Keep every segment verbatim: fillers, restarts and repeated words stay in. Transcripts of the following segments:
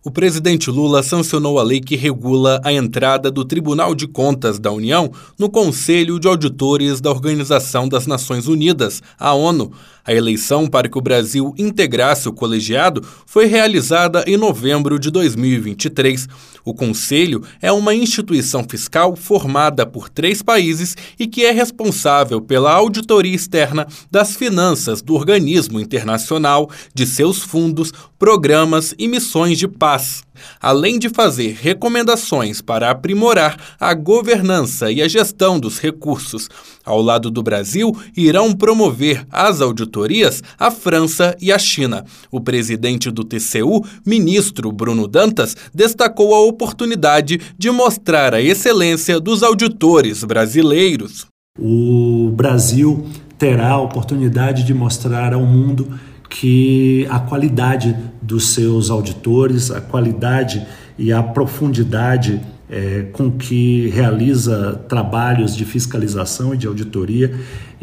O presidente Lula sancionou a lei que regula a entrada do Tribunal de Contas da União no Conselho de Auditores da Organização das Nações Unidas, a ONU. A eleição para que o Brasil integrasse o colegiado foi realizada em novembro de dois mil e vinte e três. O Conselho é uma instituição fiscal formada por três países e que é responsável pela auditoria externa das finanças do organismo internacional, de seus fundos, programas e missões de paz. Além de fazer recomendações para aprimorar a governança e a gestão dos recursos, ao lado do Brasil, irão promover as auditorias a França e a China. O presidente do T C U, ministro Bruno Dantas, destacou a oportunidade de mostrar a excelência dos auditores brasileiros. O Brasil terá a oportunidade de mostrar ao mundo que a qualidade dos seus auditores, a qualidade e a profundidade é, com que realiza trabalhos de fiscalização e de auditoria,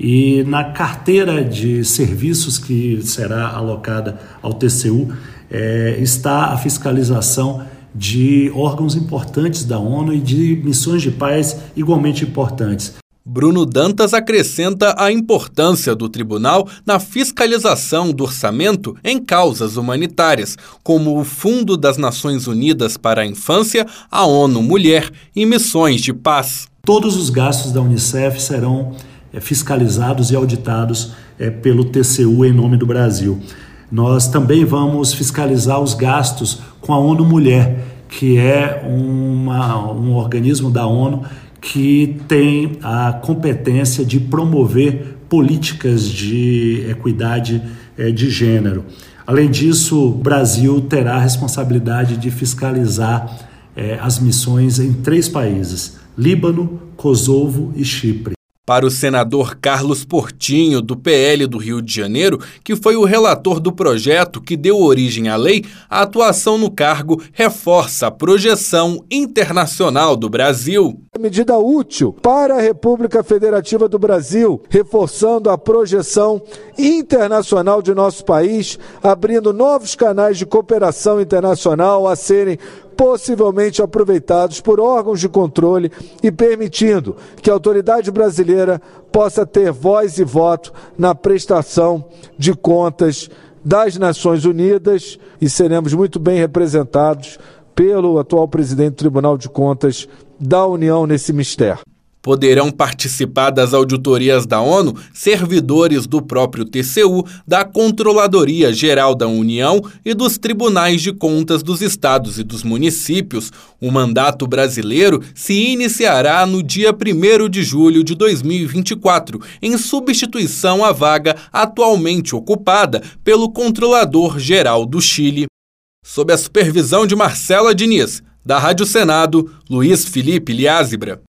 e na carteira de serviços que será alocada ao T C U é, está a fiscalização de órgãos importantes da ONU e de missões de paz igualmente importantes. Bruno Dantas acrescenta a importância do tribunal na fiscalização do orçamento em causas humanitárias, como o Fundo das Nações Unidas para a Infância, a ONU Mulher e missões de paz. Todos os gastos da Unicef serão é, fiscalizados e auditados é, pelo T C U em nome do Brasil. Nós também vamos fiscalizar os gastos com a ONU Mulher, que é uma, um organismo da ONU que tem a competência de promover políticas de equidade de gênero. Além disso, o Brasil terá a responsabilidade de fiscalizar eh, as missões em três países: Líbano, Kosovo e Chipre. Para o senador Carlos Portinho, do P L do Rio de Janeiro, que foi o relator do projeto que deu origem à lei, a atuação no cargo reforça a projeção internacional do Brasil. Medida útil para a República Federativa do Brasil, reforçando a projeção internacional de nosso país, abrindo novos canais de cooperação internacional a serem possivelmente aproveitados por órgãos de controle e permitindo que a autoridade brasileira possa ter voz e voto na prestação de contas das Nações Unidas, e seremos muito bem representados pelo atual presidente do Tribunal de Contas da União nesse mistério. Poderão participar das auditorias da ONU servidores do próprio T C U, da Controladoria Geral da União e dos Tribunais de Contas dos estados e dos municípios. O mandato brasileiro se iniciará no dia primeiro de julho de dois mil e vinte e quatro, em substituição à vaga atualmente ocupada pelo Controlador Geral do Chile. Sob a supervisão de Marcela Diniz, da Rádio Senado, Luiz Felipe Liázebra.